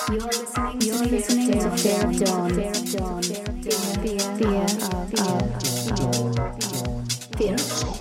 You're listening to Fear of Dawn. Fear of Dawn. Fear of Dawn.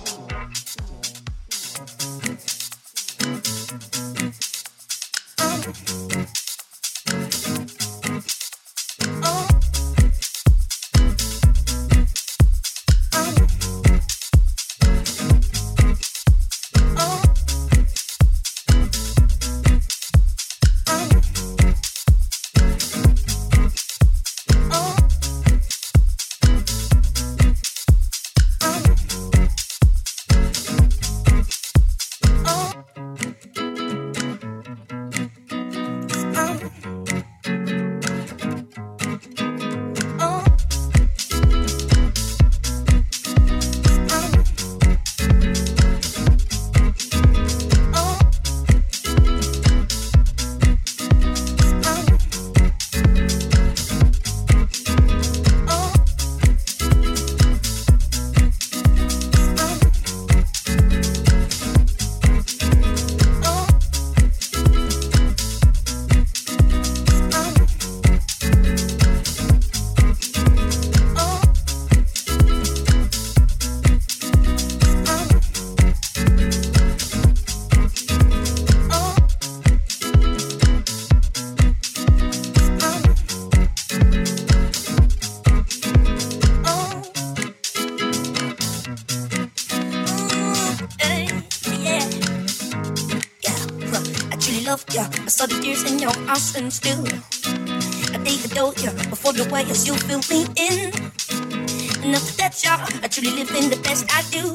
And still, I think adore you before the way as you feel me in. And after that, y'all, I truly live in the best I do.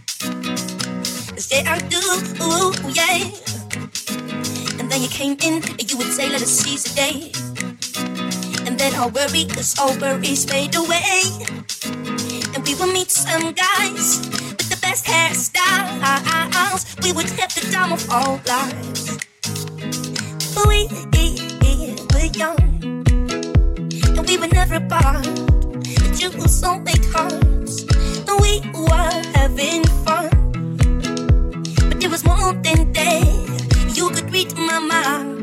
Say I do, ooh, yeah. And then you came in and you would say, let us seize the day. And then all worries fade away. And we will meet some guys with the best hairstyles. We would have the time of our lives. We were young, and we were never apart. But you were soulmate hearts, and we were having fun. But there was more than that. You could read my mind.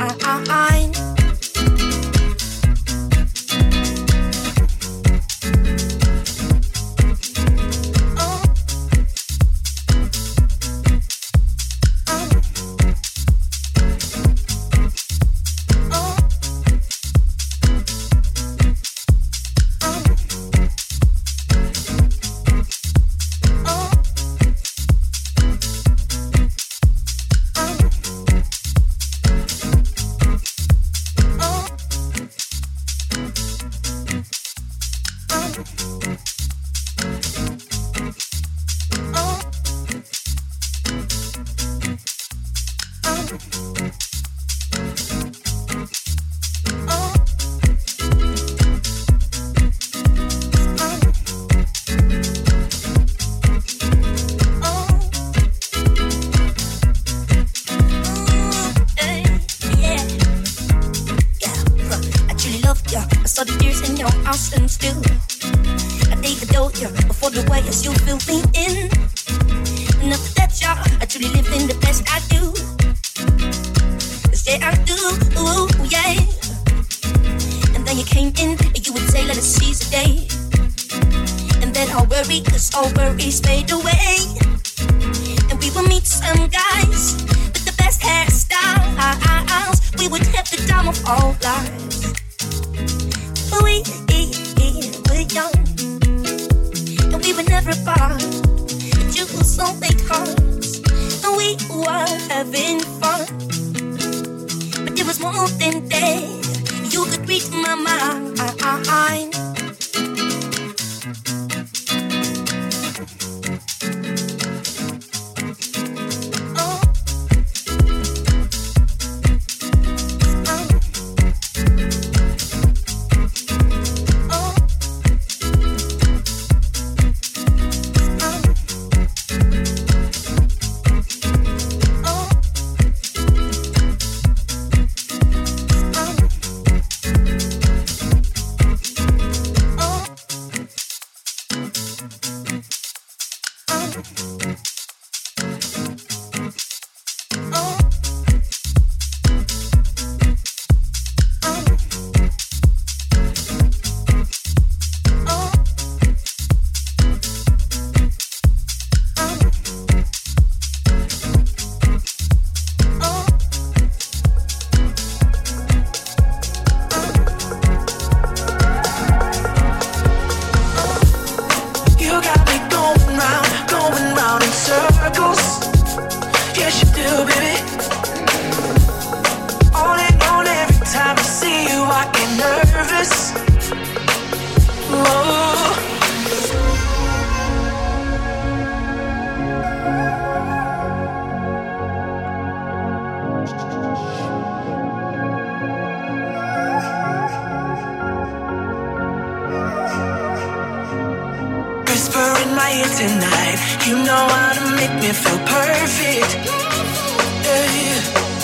tonight. You know how to make me feel perfect. Yeah.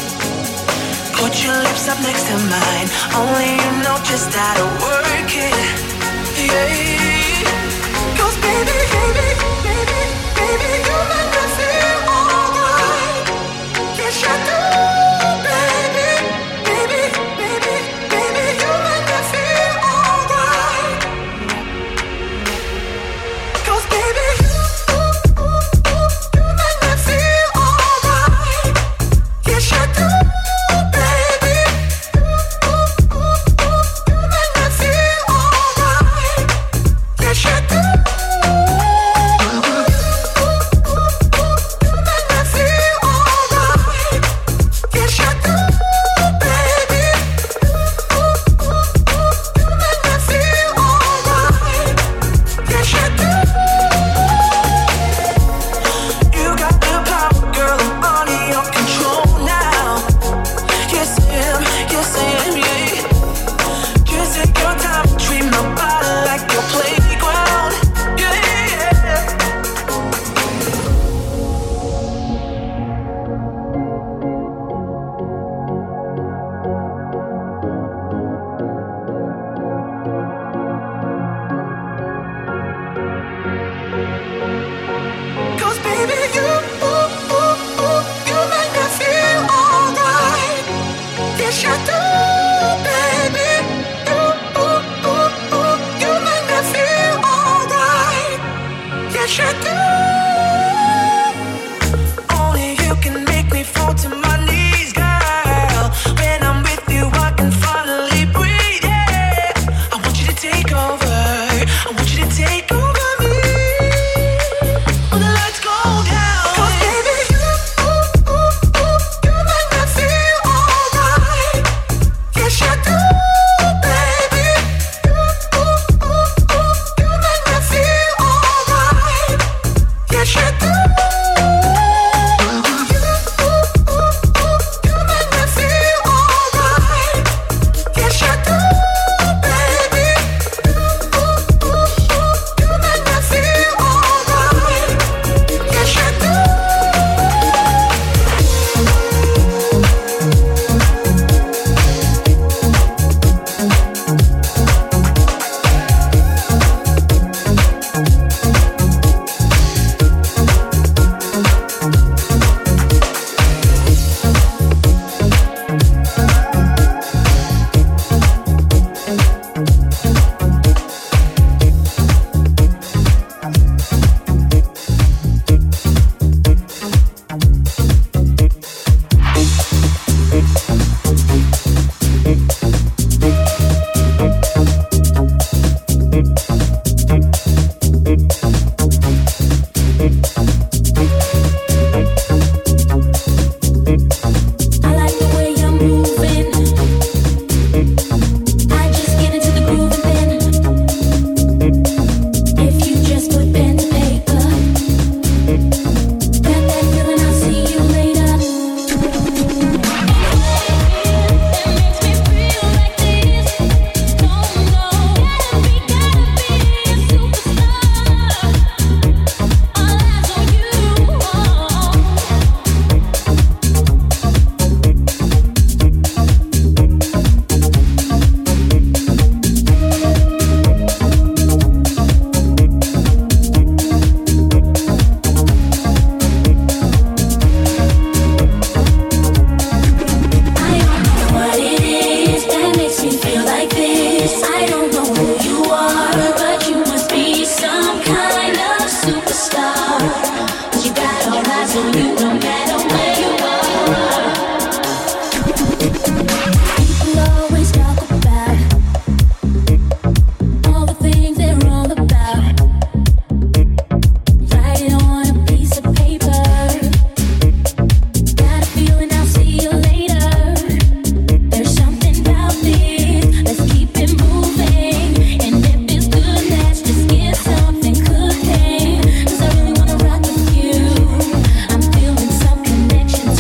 Put your lips up next to mine. Only you know just how to work it. Yeah. 'Cause baby, baby, baby, baby, you make me feel alright. Yes, you do. Connection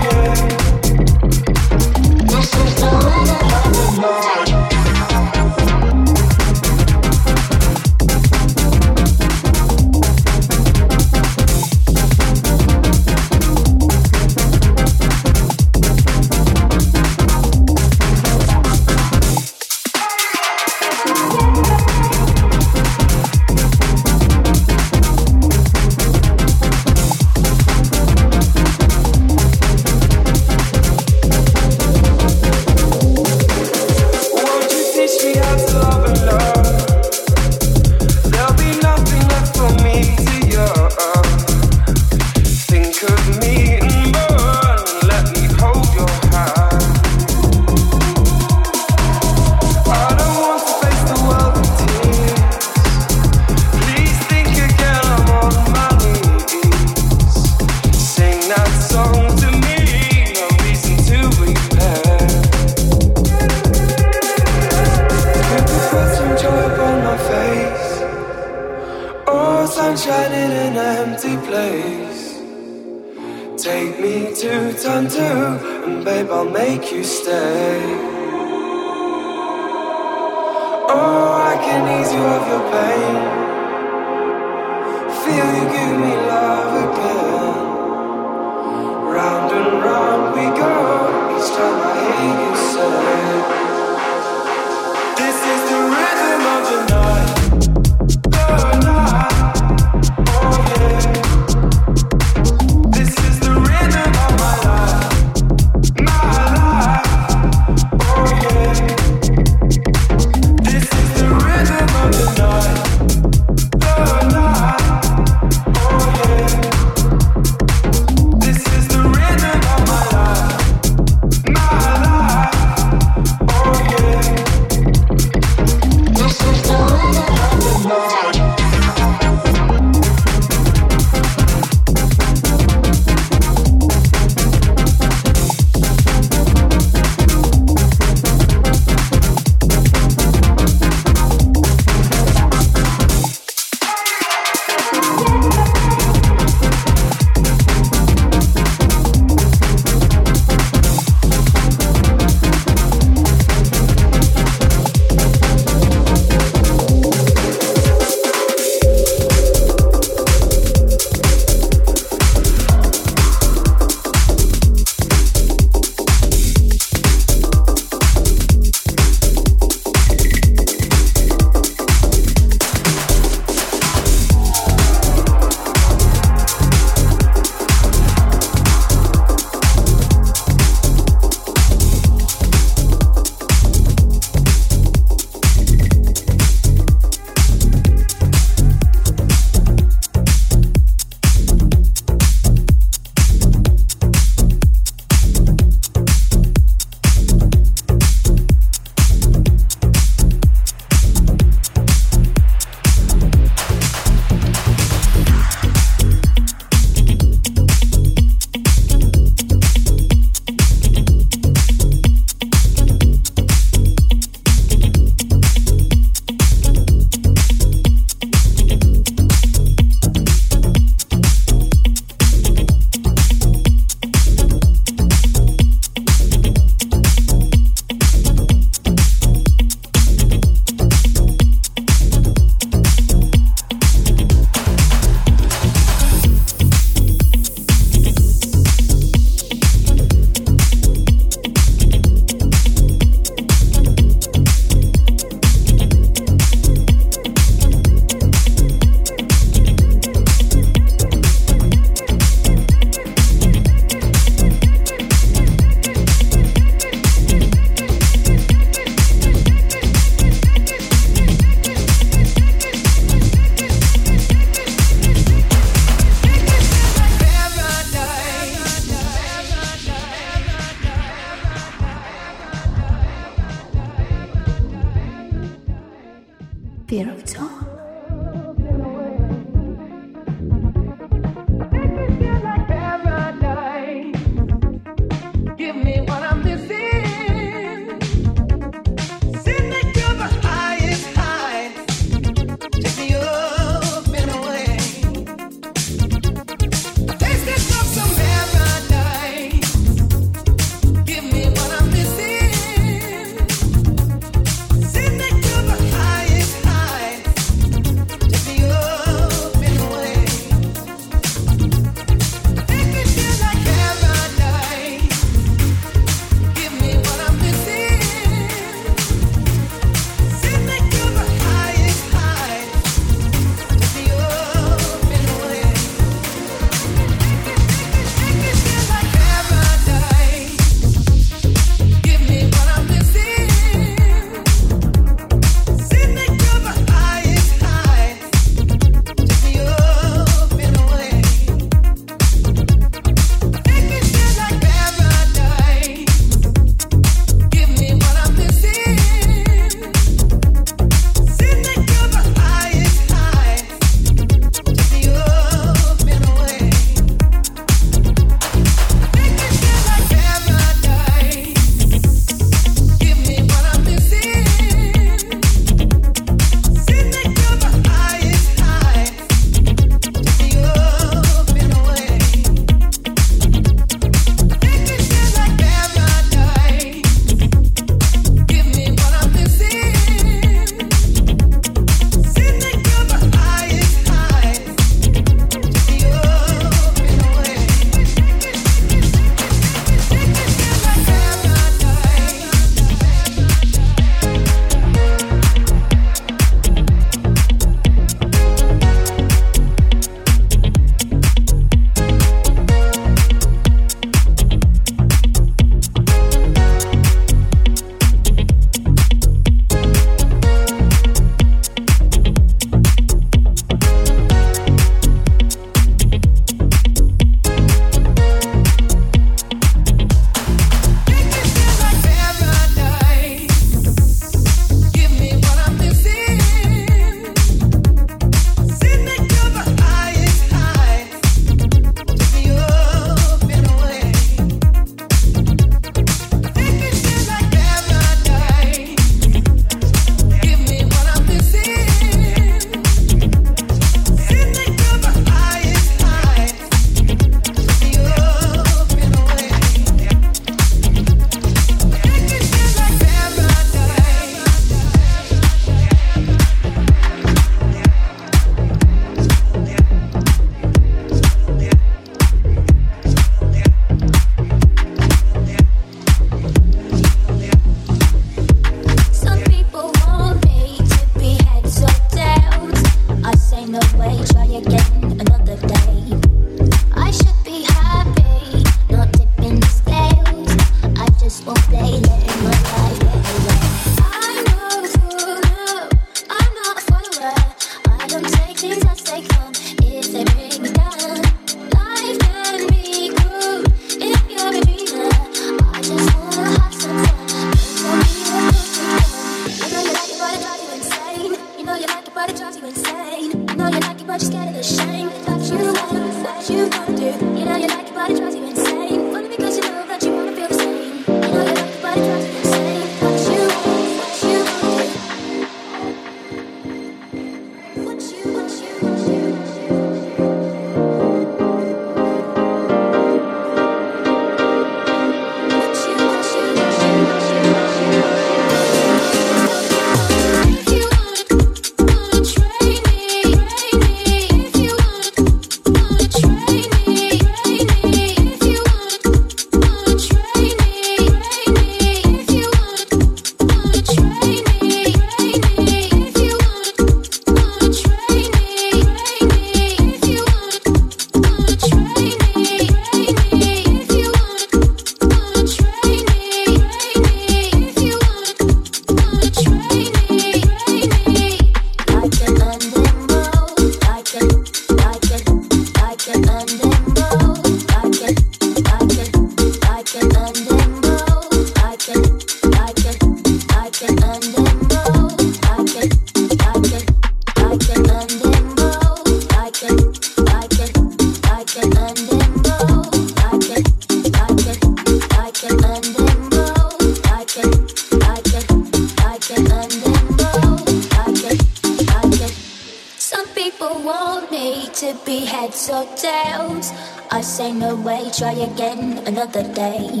Try again another day.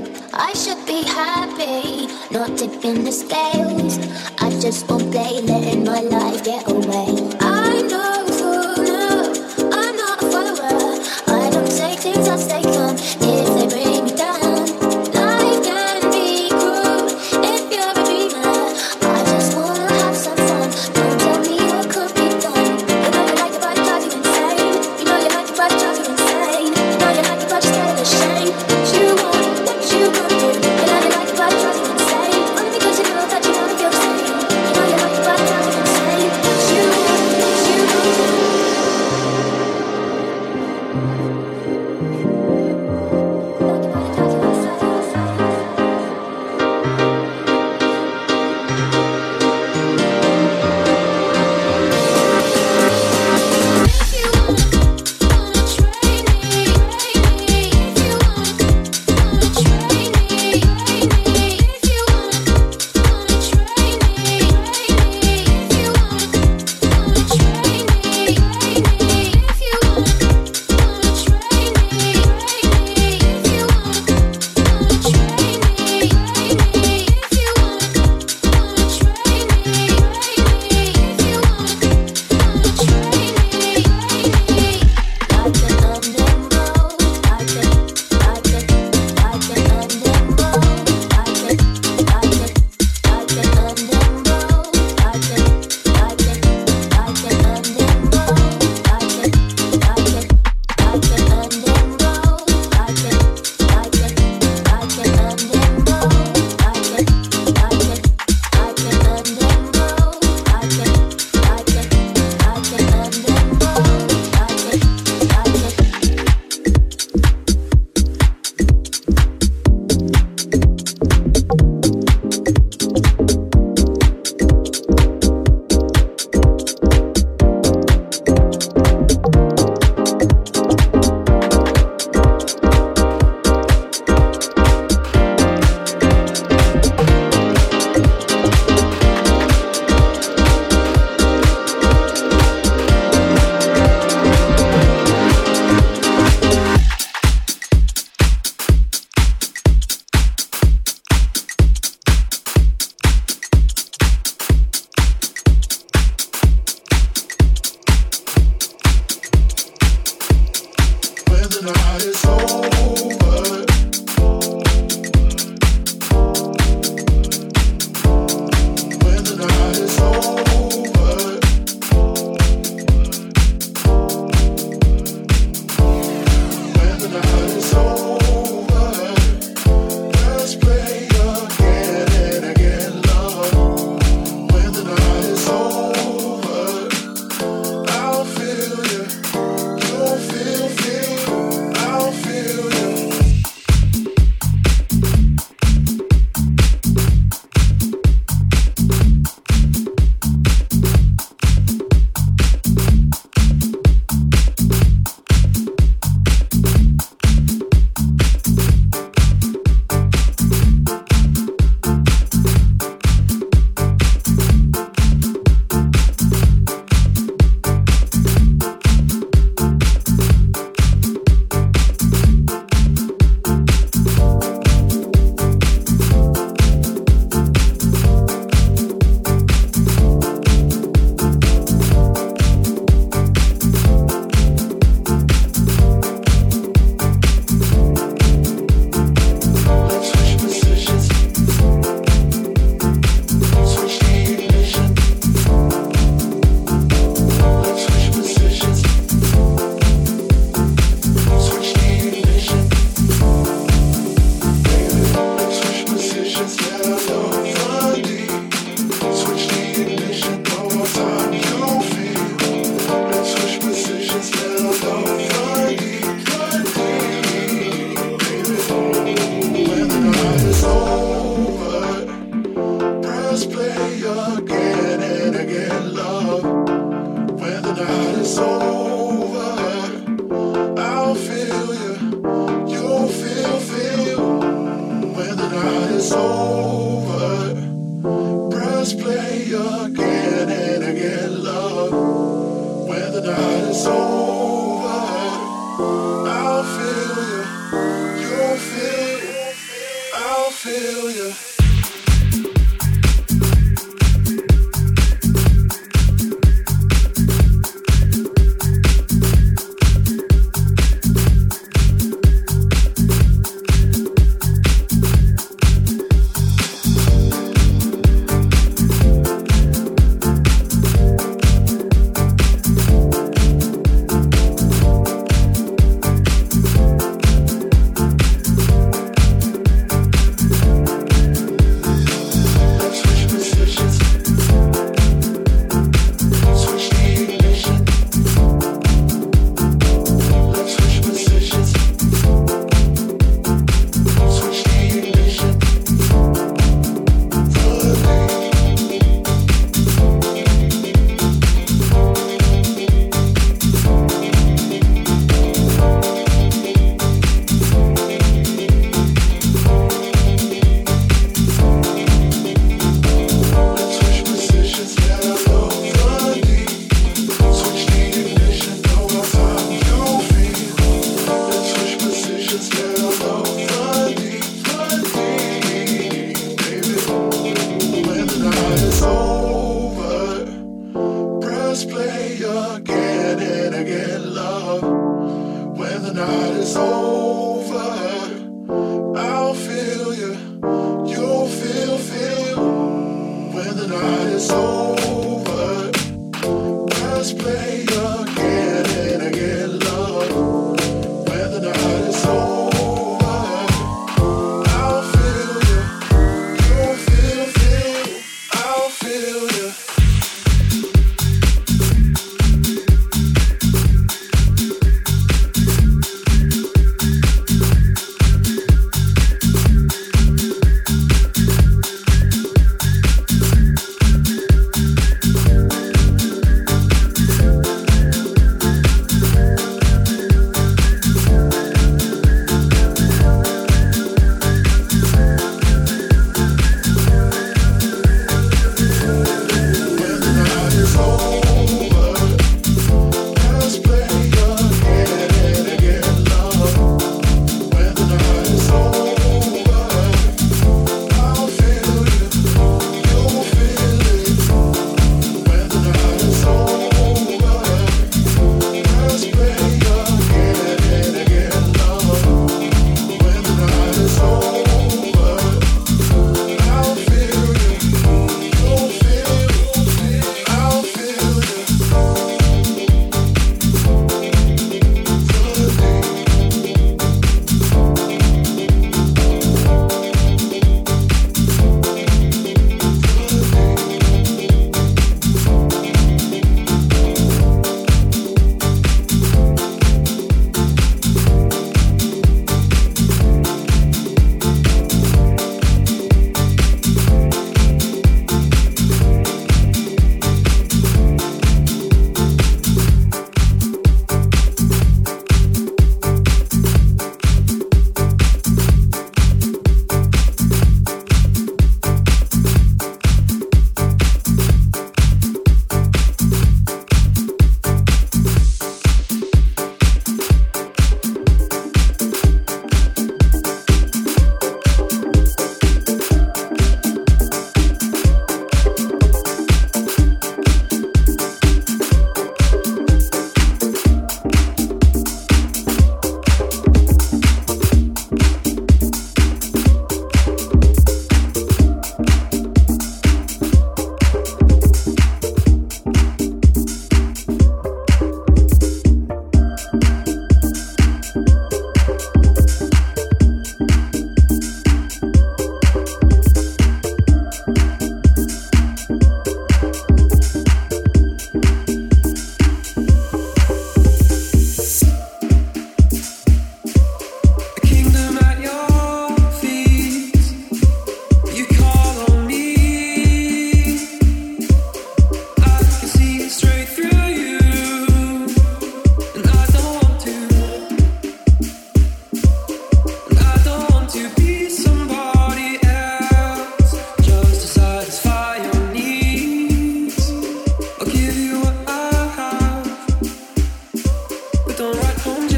I should be happy, not tipping the scales. I just won't play, letting my life get away. I know for now, I'm not a follower. I don't take things as they come, if they bring me down. Life can be cruel if you're a dreamer. I just wanna have some fun, don't tell me what could be done. You know you like your body, drive you insane. You know you like your body, drive you insane. You know you like your body, scared of the shame. What you want, what you gonna do? You know you like your body, drive you insane. Only because you know that you wanna feel the same. You know you like your body, drive you insane. What you want, what you gonna do? I'll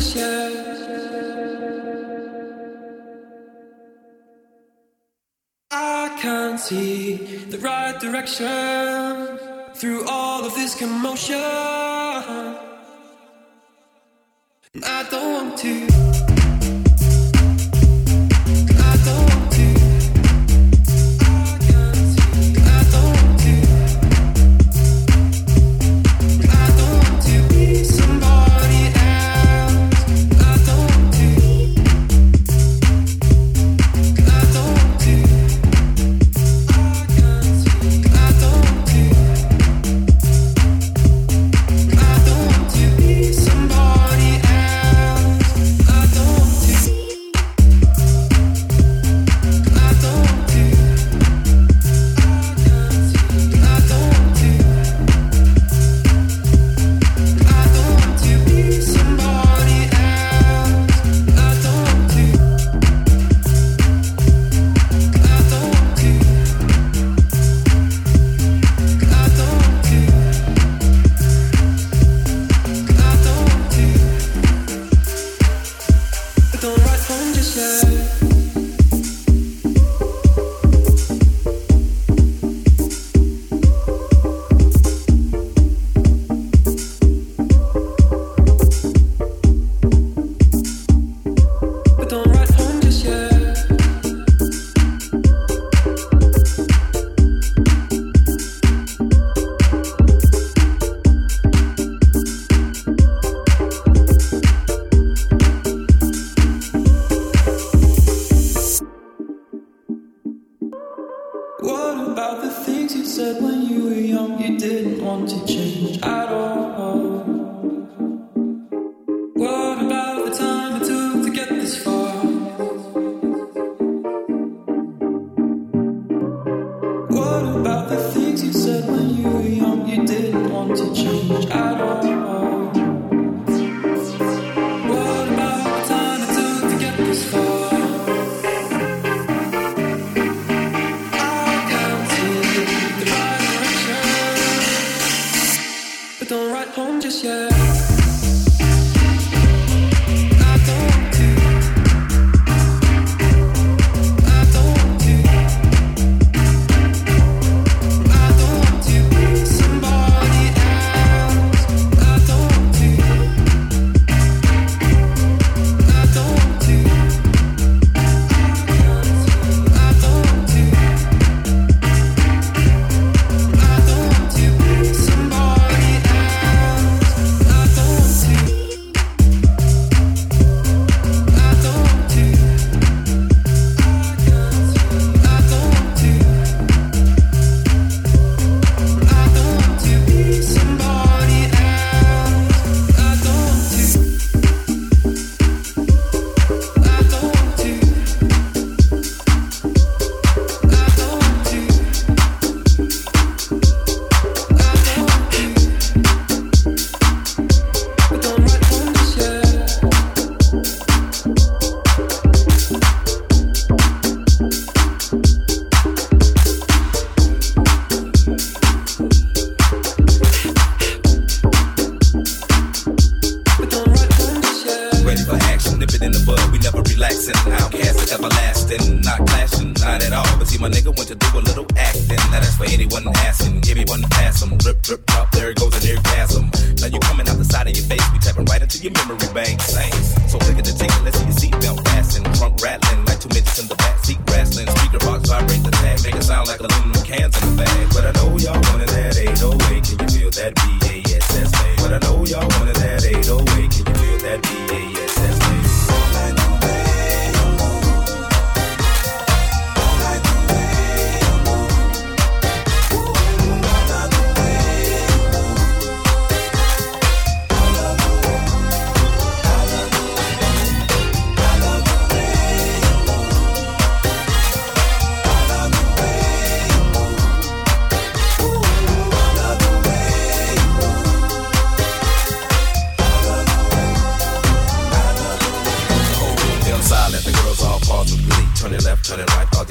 just yet. I can't see the right direction through all of this commotion. I don't want to.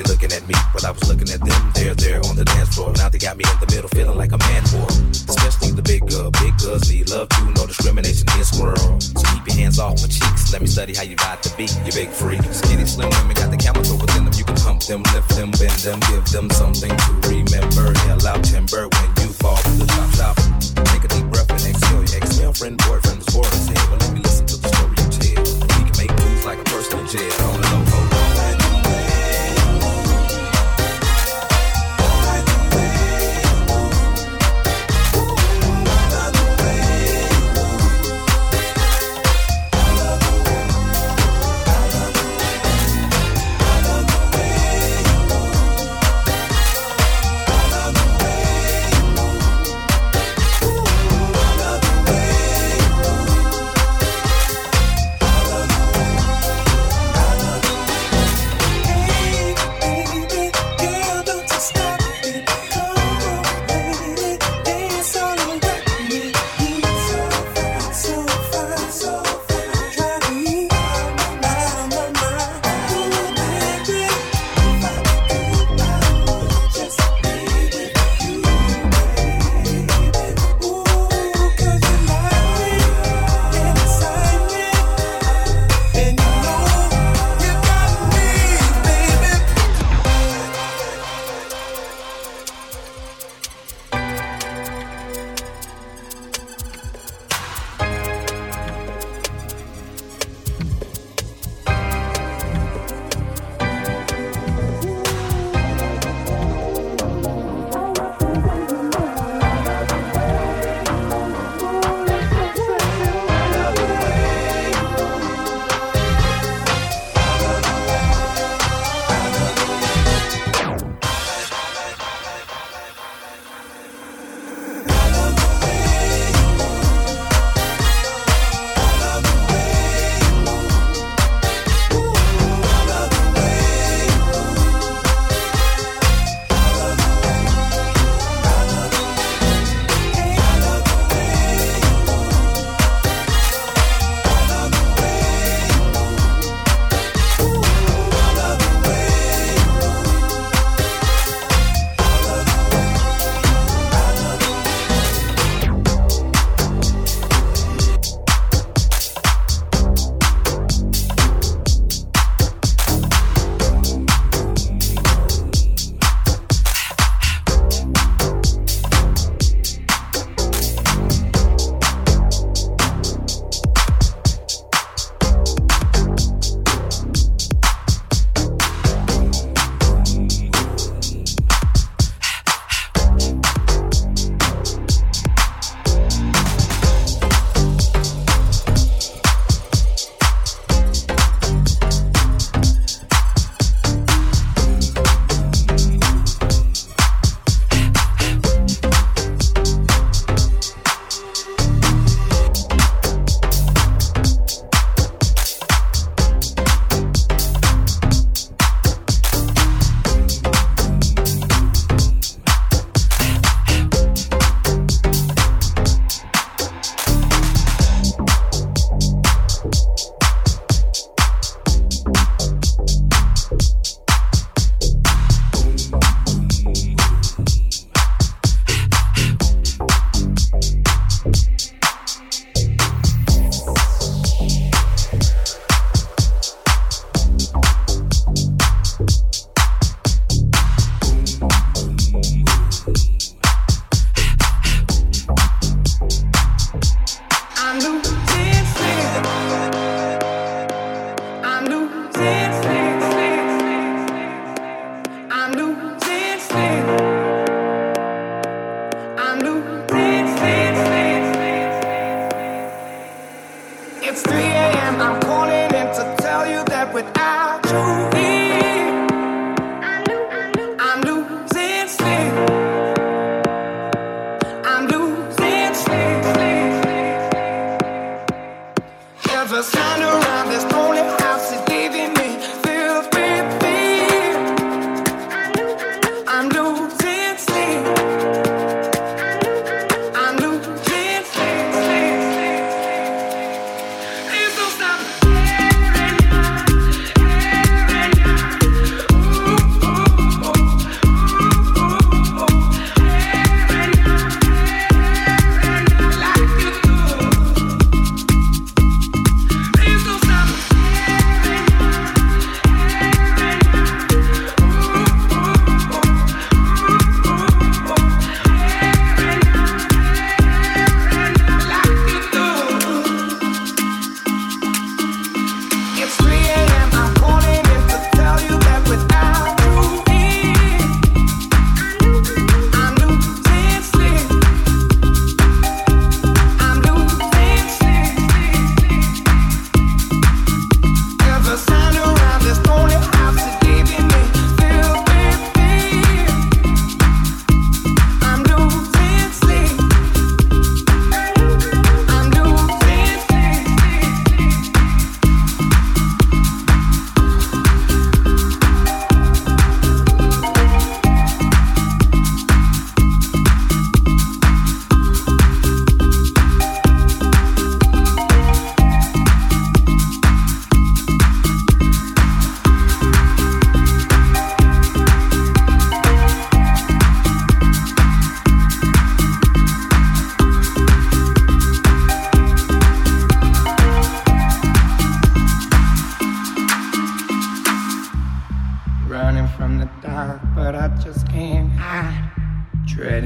they looking at me, but I was looking at them. They're there on the dance floor. Now they got me in the middle, feeling like a man for. Especially the big girls need love too, no discrimination in this world. So keep your hands off my cheeks. Let me study how you ride the beat. You big freak, skinny slim women got the camel toe within them. You can pump them, lift them, bend them, give them something to remember. Hell out timber when you fall to the top. Take a deep breath and exhale. Your ex-girlfriend, boyfriend was bored as hell. Well, let me listen to the story you tell. We can make moves like a person in jail. On the low, hold on.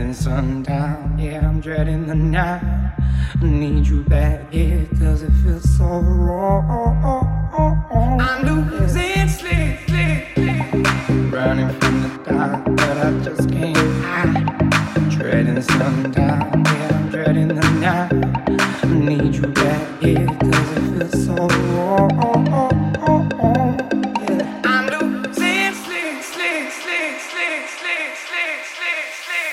dreading sundown, yeah, I'm dreading the night. I need you back, yeah, cause it feels so wrong. I'm losing sleep, running from the dark, but I just can't hide. Dreading sundown, yeah, I'm dreading the night. I need you back, yeah, cause it feels so wrong. I'm losing sleep, sleep, sleep, sleep, sleep, sleep, sleep, sleep.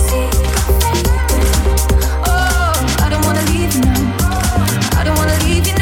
I don't wanna leave you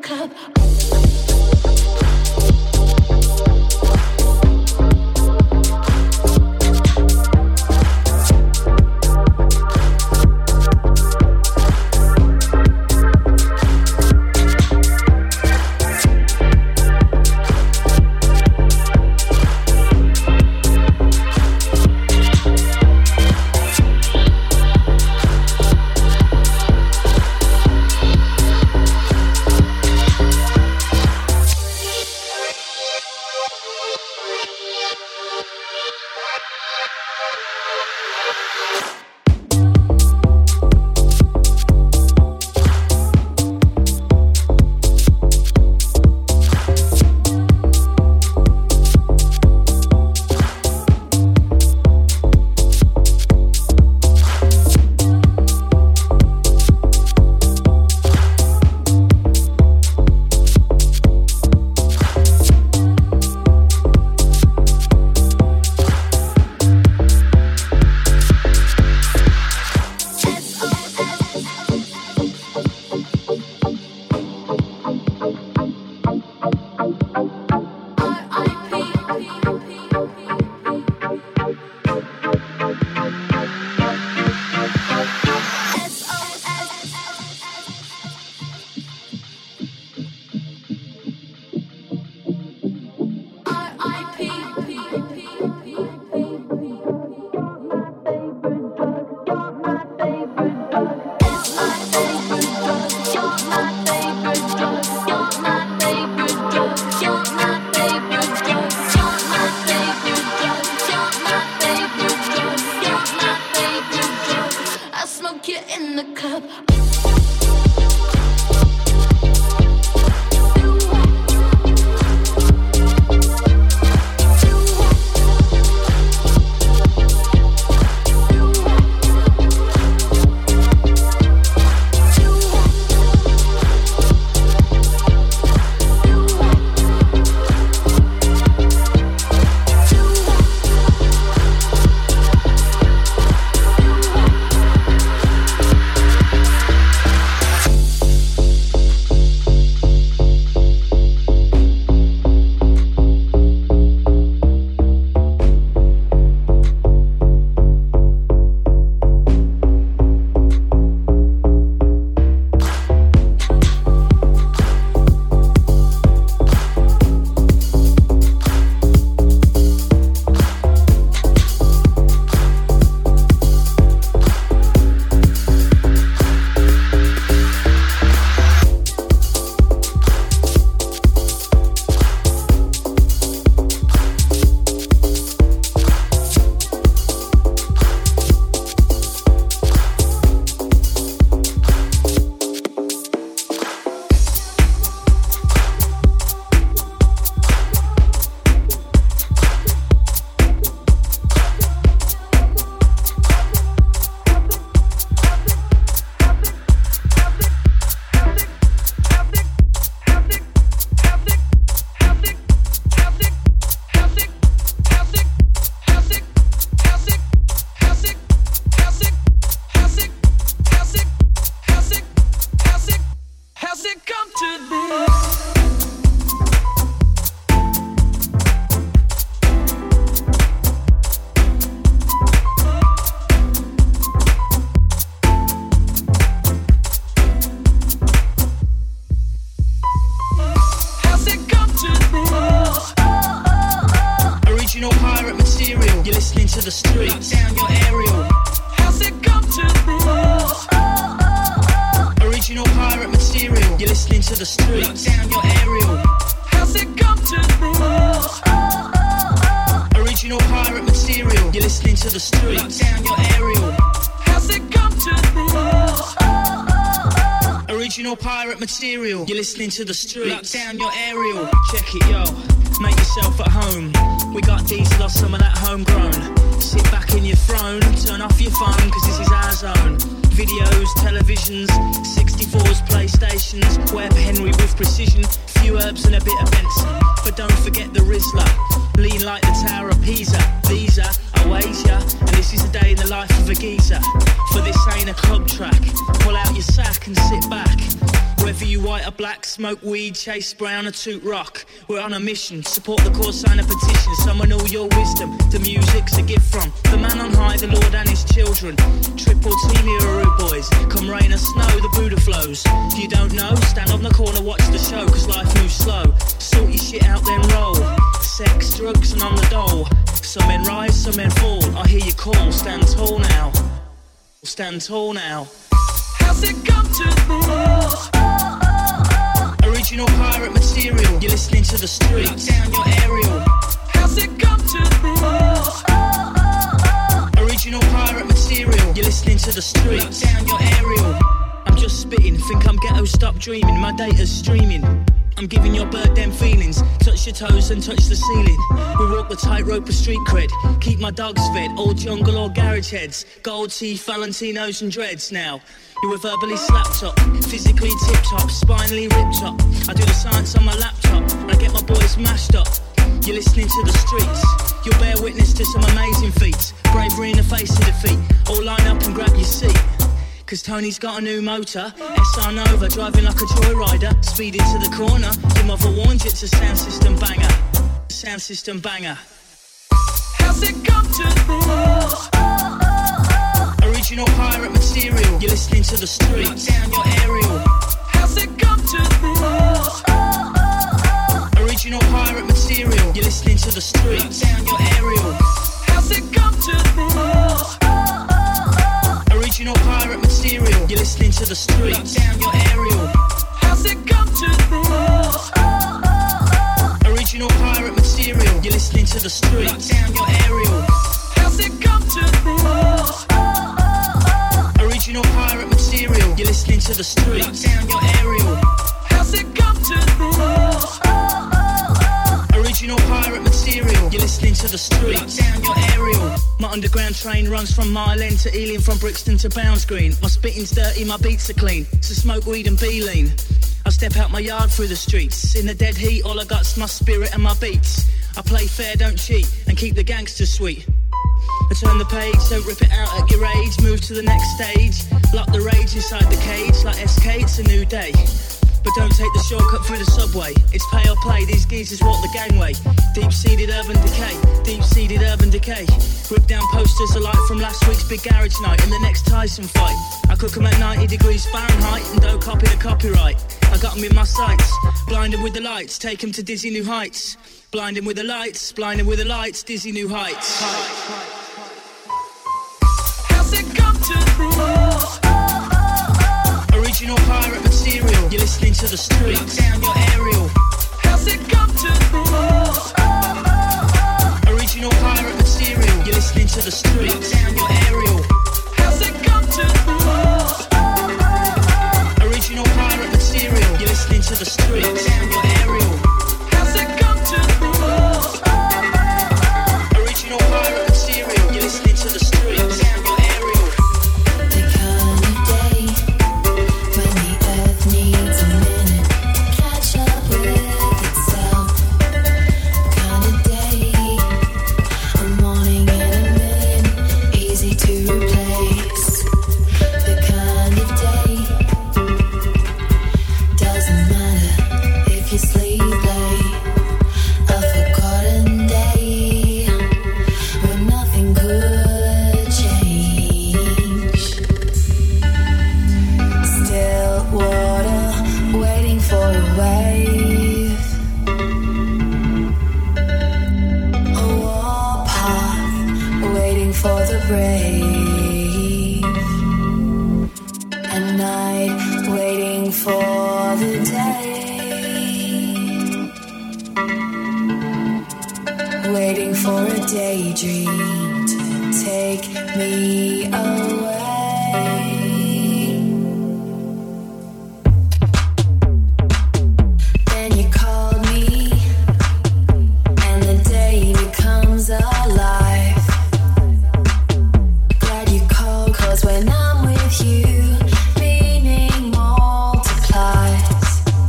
cup. to the streets. Down your aerial. How's it come to this? Original pirate material. You're listening to the streets. Down your aerial. How's it come to this? Original pirate material. You're listening to the streets. Down your aerial. How's it come to this? Original pirate material. You're listening to the streets. Down your aerial. Check it, yo. Make yourself at home. We got diesel or some of that homegrown. Sit back in your throne, turn off your phone, cause this is our zone. Videos, televisions, 64s, PlayStations, Webb Henry with precision, few herbs and a bit of Benson. But don't forget the Rizzler, lean like the Tower of Pisa. Visa, Oasia, and this is a day in the life of a geezer. For this ain't a club track, pull out your sack and sit back. Whether you white or black, smoke weed, chase brown or toot rock, we're on a mission. Support the cause, sign a petition. Summon all your wisdom. The music's a gift from the man on high, the Lord and his children. Triple team here, boys. Come rain or snow, the Buddha flows. If you don't know, stand on the corner, watch the show, cause life moves slow. Sort your shit out, then roll. Sex, drugs, and on the dole. Some men rise, some men fall. I hear you call, stand tall now. Stand tall now. How's it come to this? Original pirate material. You're listening to the streets. Lock down your aerial. How's it come to this? Original pirate material. You're listening to the streets. Lock down your aerial. I'm just spitting. Think I'm ghetto, stop dreaming. My data's streaming. I'm giving your bird them feelings. Touch your toes and touch the ceiling. We walk the tightrope of street cred. Keep my dogs fed. Old jungle or garage heads. Gold teeth, Valentinos and dreads now. You were verbally slapped up, physically tip-top, spinally ripped up. I do the science on my laptop, and I get my boys mashed up. You're listening to the streets. You'll bear witness to some amazing feats. Bravery in the face of defeat. All line up and grab your seat. Cause Tony's got a new motor, SR Nova, driving like a joyrider. Speed into the corner, your mother warned you it's a sound system banger. Sound system banger. How's it come to this? Original pirate material. You're listening to the streets. Lock down your aerial. How's it come to this? Original pirate material. You're listening to the streets. Lock down your aerial. How's it come to this? Original pirate material. You're listening to the streets. Lock down your aerial. How's it come to this? Original pirate material. You're listening to the streets. Lock down your aerial. How's it come to this? Original pirate material. You're listening to the streets. Lock down your aerial. How's it come to this? Original pirate material. You're listening to the streets. Lock down your aerial. My underground train runs from Mile End to Ealing, from Brixton to Bounds Green. My spitting's dirty, my beats are clean. So smoke weed and be lean. I step out my yard through the streets. In the dead heat, all I got's my spirit and my beats. I play fair, don't cheat, and keep the gangsters sweet. I turn the page, don't rip it out at your age. Move to the next stage. Lock the rage inside the cage. Like SK, it's a new day. But don't take the shortcut through the subway. It's pay or play, these geezers walk the gangway. Deep-seated urban decay, deep-seated urban decay. Rip down posters alike from last week's big garage night and the next Tyson fight. I cook them at 90 degrees Fahrenheit and don't copy the copyright. I got them in my sights, blind them with the lights, take them to dizzy new heights. Blind them with the lights, blind them with the lights, dizzy new heights. How's it come to this? Original pirate material. You're listening to the streets. Lock down your aerial. How's it come to this? Original pirate material. You're listening to the streets. Lock down your aerial. How's it come to this? Original pirate material. You're listening to the streets. Lock down your aerial. How's it come to this? Original pirate material. You're listening to the streets. Lock down your aerial. The kind of day when the earth needs a minute to catch up with itself. Kind of day, a morning in a million, easy to replace. The kind of day, doesn't matter if you sleep late. A forgotten day where nothing could change. Still water waiting for a wave. A warpath waiting for the brave. A night waiting for the day. Waiting for a daydream to take me away. Then you called me, and the day becomes alive. Glad you called, 'cause when I'm with you, meaning multiplies.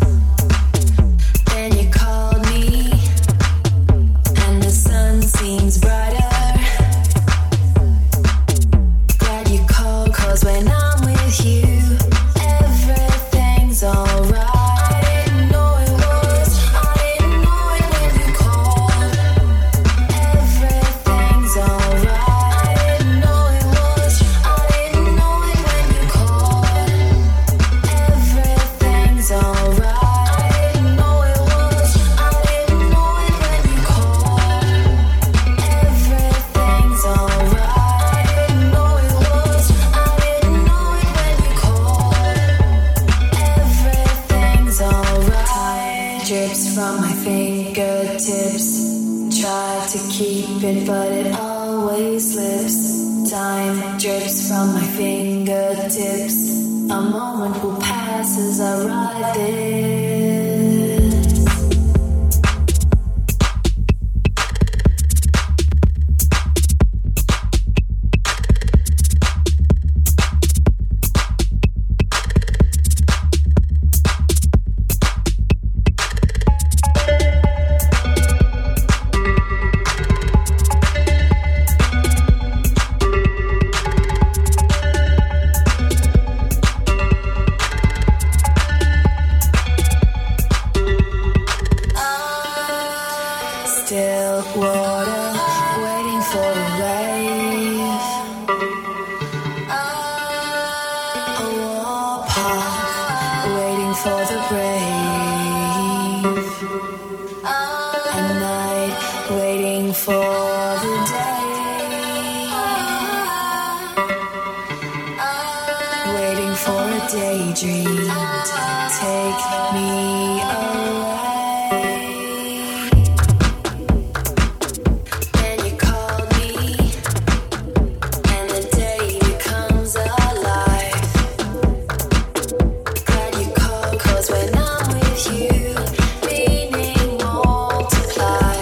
Then you called me, and the sun seems brighter. Glad you called, 'cause when drips from my fingertips. Try to keep it, but it always slips. Time drips from my fingertips. A moment will pass as I ride this. Cause when I'm with you, meaning multiply.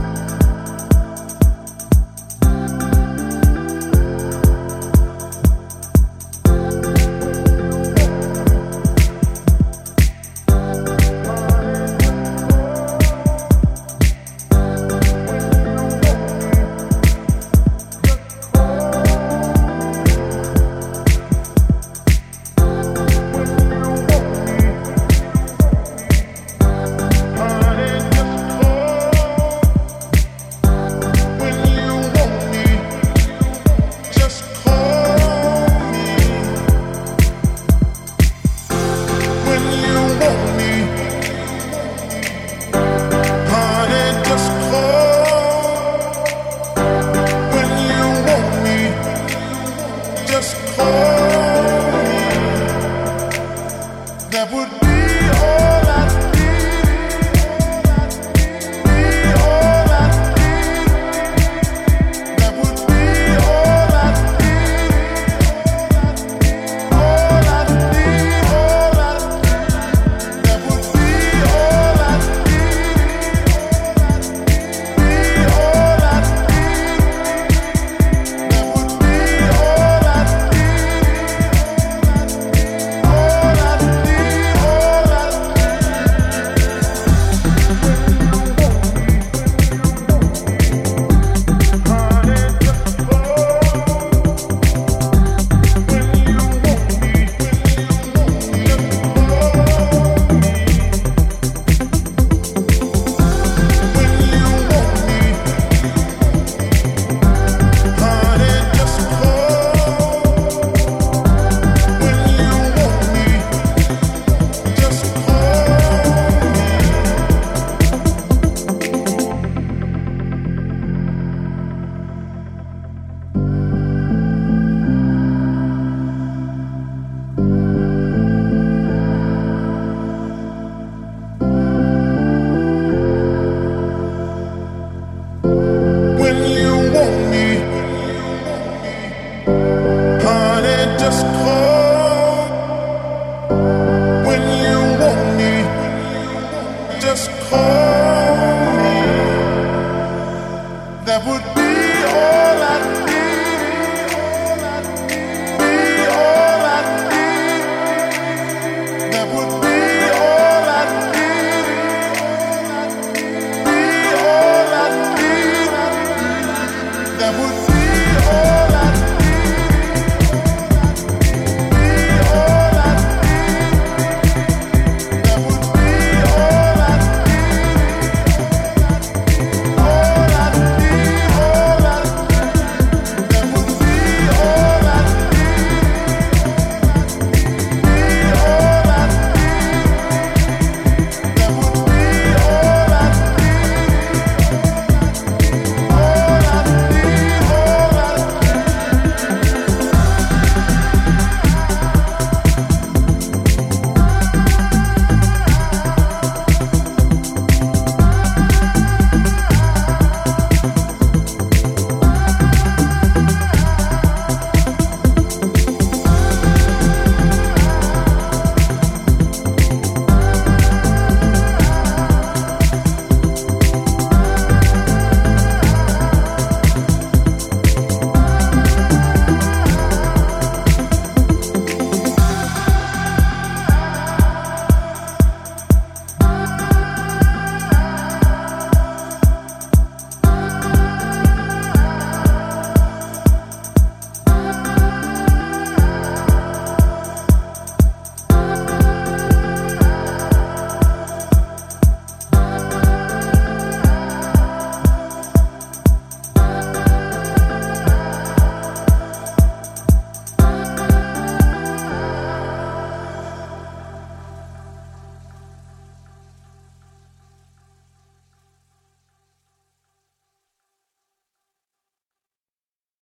that would